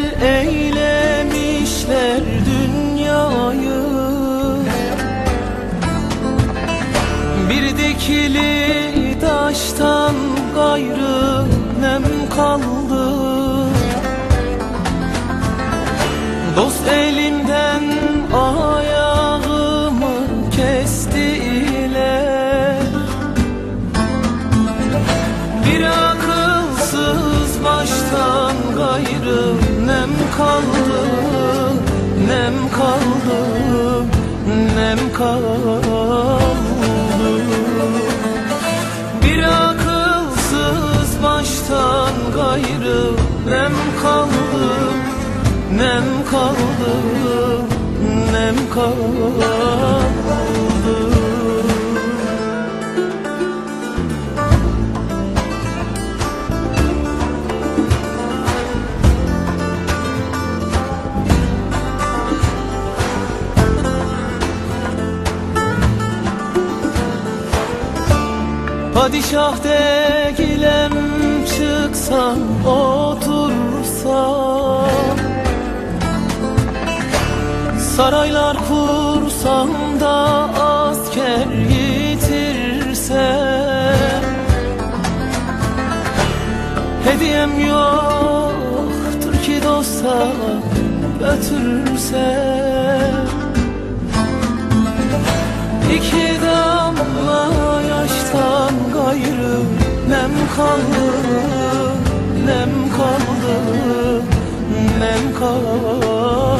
eylemişler dünyayı. Bir dikili taştan gayrı nem kaldı. Dost elimden ayağımı kestiler. Bir akılsız baştan gayrı nem kaldı, nem kaldı, nem kaldı. Bir akılsız baştan gayrı nem kaldı, nem kaldı, nem kaldı. Padişah değilim, çıksam otursam, saraylar kursam da asker yitirsem, hediyem yoktur ki dosta götürsem. İki damla yaştan gayrı nem kaldı, nem kaldı, nem kaldı.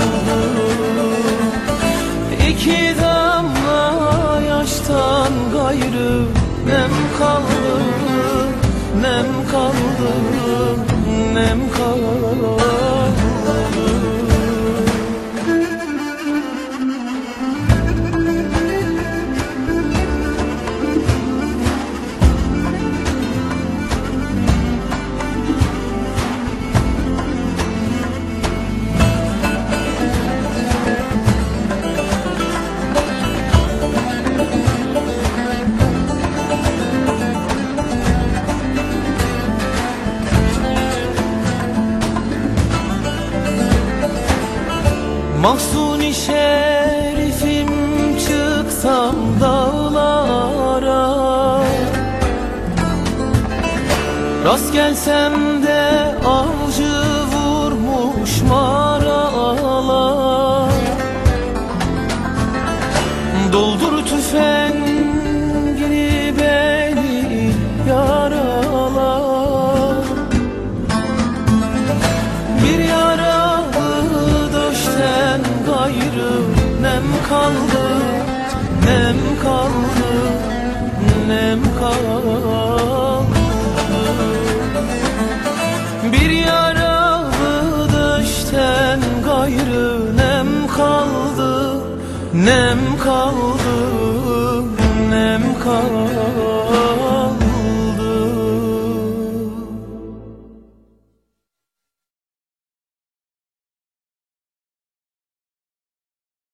İki damla yaştan gayrı nem kaldı, nem kaldı, nem kaldı. Mahzun-i şerifim, çıksam dağlara, rast gelsem de avcı vurmuş maralar. Doldur tüfengini beni yaralar. Bir yaralı döşten gayrı nem kaldı, nem kaldı, nem kaldı. Bir yaralı döşten gayrı nem kaldı, nem kaldı.